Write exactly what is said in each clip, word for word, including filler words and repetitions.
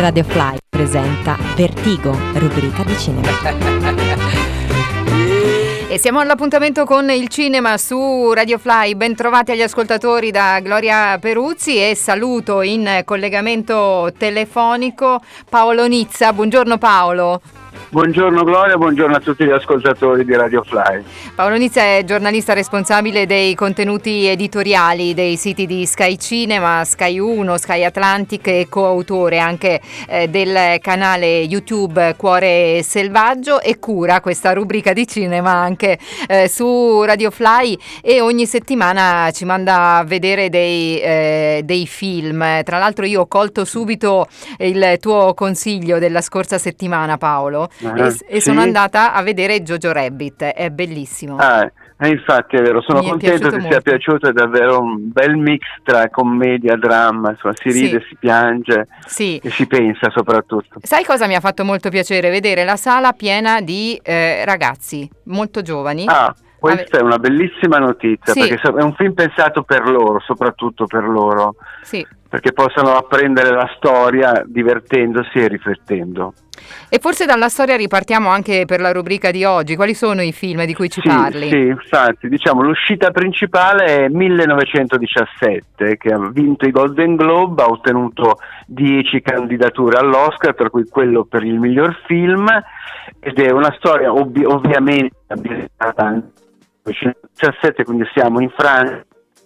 Radio Fly presenta Vertigo, rubrica di cinema. E siamo all'appuntamento con il cinema su Radio Fly. Ben trovati agli ascoltatori da Gloria Peruzzi e saluto in collegamento telefonico Paolo Nizza. Buongiorno Paolo. Buongiorno Gloria, buongiorno a tutti gli ascoltatori di Radio Fly. Paolo Nizza è giornalista responsabile dei contenuti editoriali dei siti di Sky Cinema, Sky uno, Sky Atlantic e coautore anche eh, del canale YouTube Cuore Selvaggio e cura questa rubrica di cinema anche eh, su Radio Fly e ogni settimana ci manda a vedere dei, eh, dei film. Tra l'altro io ho colto subito il tuo consiglio della scorsa settimana, Paolo. Ah, e, e sì? sono andata a vedere Jojo Rabbit, è bellissimo. Ah, eh, infatti è vero, sono Mi è contento che molto. sia piaciuto, è davvero un bel mix tra commedia, dramma, insomma, si ride, Sì. si piange Sì. e si pensa soprattutto. Sai cosa mi ha fatto molto piacere? Vedere la sala piena di eh, ragazzi molto giovani. Ah, questa è una bellissima notizia, Sì. perché è un film pensato per loro, soprattutto per loro, Sì. perché possano apprendere la storia divertendosi e riflettendo. E forse dalla storia ripartiamo anche per la rubrica di oggi. Quali sono i film di cui ci sì, parli? Sì, infatti, diciamo l'uscita principale è millenovecentodiciassette, che ha vinto i Golden Globe, ha ottenuto dieci candidature all'Oscar, tra cui quello per il miglior film, ed è una storia ovvi- ovviamente ambientata nel millenovecentodiciassette, quindi siamo in Francia.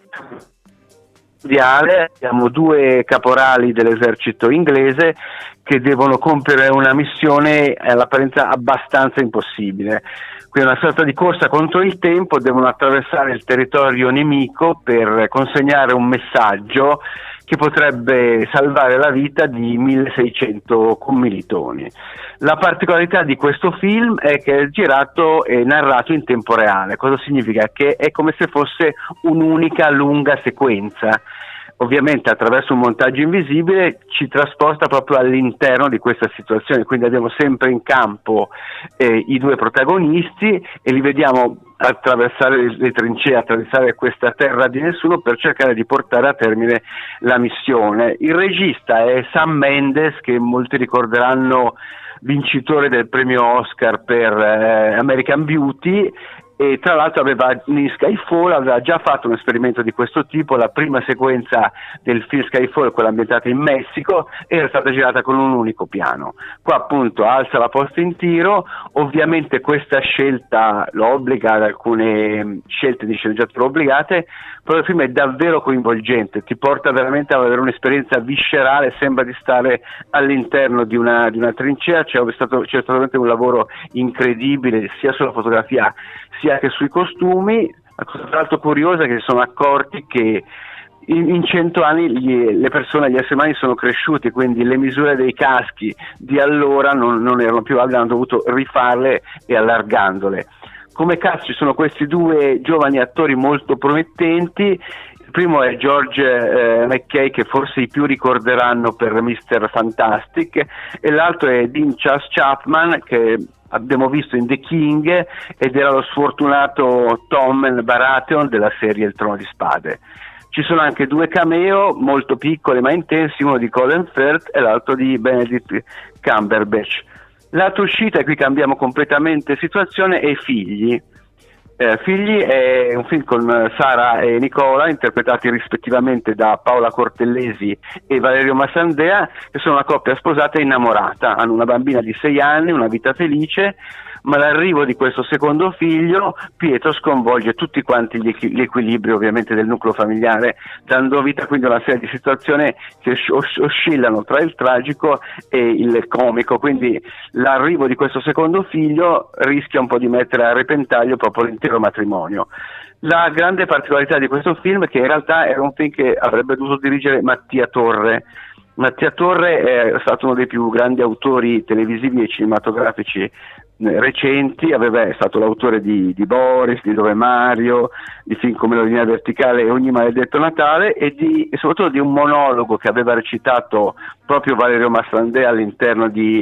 Abbiamo due caporali dell'esercito inglese che devono compiere una missione all'apparenza abbastanza impossibile, quindi una sorta di corsa contro il tempo, devono attraversare il territorio nemico per consegnare un messaggio che potrebbe salvare la vita di milleseicento commilitoni. La particolarità di questo film è che è girato e narrato in tempo reale. Cosa significa? Che è come se fosse un'unica lunga sequenza. Ovviamente attraverso un montaggio invisibile ci trasporta proprio all'interno di questa situazione, quindi abbiamo sempre in campo eh, i due protagonisti e li vediamo attraversare le, le trincee, attraversare questa terra di nessuno per cercare di portare a termine la missione. Il regista è Sam Mendes, che molti ricorderanno vincitore del premio Oscar per eh, American Beauty, e tra l'altro aveva in Skyfall aveva già fatto un esperimento di questo tipo. La prima sequenza del film Skyfall, quella ambientata in Messico, era stata girata con un unico piano. Qua appunto alza la posta in tiro, ovviamente questa scelta lo obbliga ad alcune scelte di sceneggiatura obbligate, però il film è davvero coinvolgente, ti porta veramente a avere un'esperienza viscerale, sembra di stare all'interno di una, di una trincea. C'è stato, c'è stato veramente un lavoro incredibile sia sulla fotografia sia che sui costumi. La cosa tra l'altro curiosa è che si sono accorti che in, in cento anni gli, le persone, gli esseri umani sono cresciuti, quindi le misure dei caschi di allora non, non erano più valide, hanno dovuto rifarle e allargandole. Come cast ci sono questi due giovani attori molto promettenti. Il primo è George eh, McKay, che forse i più ricorderanno per mister Fantastic, e l'altro è Dean Charles Chapman, che abbiamo visto in The King ed era lo sfortunato Tom Baratheon della serie Il Trono di Spade. Ci sono anche due cameo molto piccoli ma intensi, uno di Colin Firth e l'altro di Benedict Cumberbatch. L'altra uscita, e qui cambiamo completamente situazione, è Figli. Eh, Figli è un film con Sara e Nicola, interpretati rispettivamente da Paola Cortellesi e Valerio Massandrea, che sono una coppia sposata e innamorata, hanno una bambina di sei anni, una vita felice, ma l'arrivo di questo secondo figlio, Pietro, sconvolge tutti quanti gli, gli equilibri ovviamente del nucleo familiare, dando vita quindi a una serie di situazioni che os- oscillano tra il tragico e il comico, quindi l'arrivo di questo secondo figlio rischia un po' di mettere a repentaglio proprio l'intero matrimonio. La grande particolarità di questo film è che in realtà era un film che avrebbe dovuto dirigere Mattia Torre. Mattia Torre è stato uno dei più grandi autori televisivi e cinematografici recenti, aveva, è stato l'autore di, di Boris, di Dove Mario, di film come La linea verticale e Ogni maledetto Natale, e, di, e soprattutto di un monologo che aveva recitato proprio Valerio Massandrea all'interno di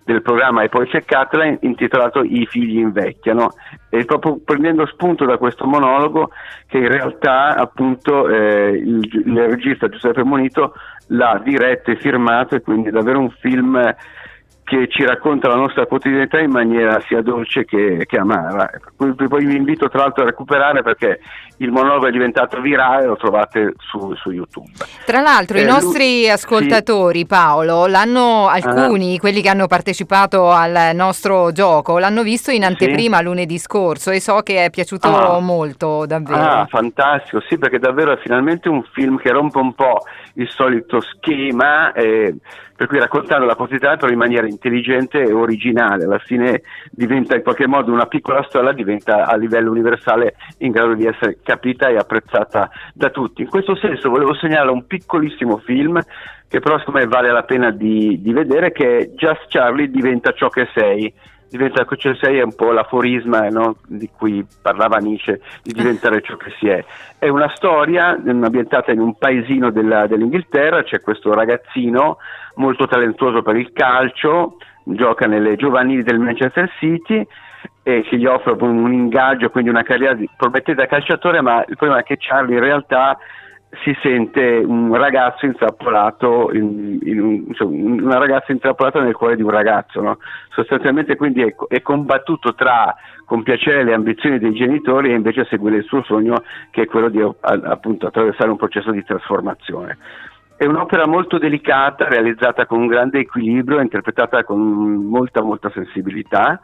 del programma E poi c'è Kathleen, intitolato I figli invecchiano, e proprio prendendo spunto da questo monologo che in realtà appunto eh, il, il regista Giuseppe Monito l'ha diretto e firmato, e quindi è davvero un film che ci racconta la nostra quotidianità in maniera sia dolce che, che amara. Poi, poi vi invito tra l'altro a recuperare, perché il monologo è diventato virale, lo trovate su, su YouTube. Tra l'altro eh, i nostri lui, ascoltatori, sì. Paolo, l'hanno alcuni, uh-huh. quelli che hanno partecipato al nostro gioco, l'hanno visto in anteprima sì. lunedì scorso, e so che è piaciuto ah. molto, davvero. Ah, fantastico, sì, perché davvero è finalmente un film che rompe un po' il solito schema, eh, per cui raccontando la quotidianità però in maniera intelligente e originale. Alla fine diventa in qualche modo una piccola storia, diventa a livello universale in grado di essere capita e apprezzata da tutti. In questo senso volevo segnalare un piccolissimo film che però secondo me vale la pena di, di vedere, che è Just Charlie diventa ciò che sei. Diventa ciò che sei è un po' l'aforisma, no? Di cui parlava Nietzsche, di diventare ciò che si è. È una storia ambientata in un paesino della, dell'Inghilterra. C'è questo ragazzino molto talentuoso per il calcio, gioca nelle giovanili del Manchester City e che gli offre un, un ingaggio, quindi una carriera di, promettente da calciatore, ma il problema è che Charlie in realtà si sente un ragazzo intrappolato in, in un, insomma, una ragazza intrappolata nel cuore di un ragazzo, no? Sostanzialmente quindi è, è combattuto tra compiacere le ambizioni dei genitori e invece seguire il suo sogno, che è quello di appunto attraversare un processo di trasformazione. È un'opera molto delicata, realizzata con un grande equilibrio, interpretata con molta molta sensibilità,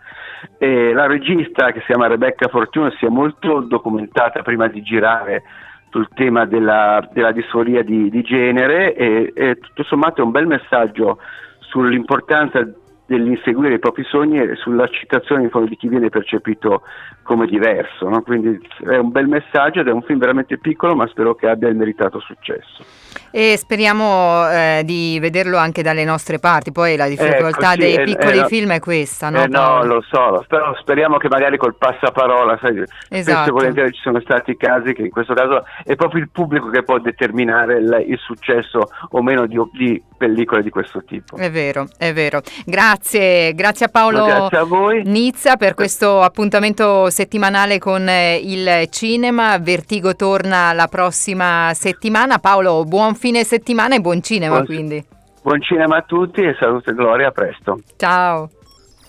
e la regista, che si chiama Rebecca Fortuna, si è molto documentata prima di girare sul tema della, della disforia di, di genere, e, e tutto sommato è un bel messaggio sull'importanza dell'inseguire i propri sogni e sull'accettazione in fondo di chi viene percepito come diverso, no? Quindi è un bel messaggio ed è un film veramente piccolo, ma spero che abbia il meritato successo. E speriamo eh, di vederlo anche dalle nostre parti. Poi la difficoltà ecco, sì, dei eh, piccoli eh, film è questa, no? Eh, no, lo so, spero, speriamo che magari col passaparola, sai, esatto. spesso e volentieri ci sono stati casi che in questo caso è proprio il pubblico che può determinare il, il successo o meno di, di pellicole di questo tipo. È vero, è vero. Grazie, grazie a Paolo grazie a voi. Nizza per questo appuntamento settimanale con il cinema. Vertigo torna la prossima settimana. Paolo, buon fine settimana e buon cinema, buon, quindi. Buon cinema a tutti e salute e gloria, a presto. Ciao.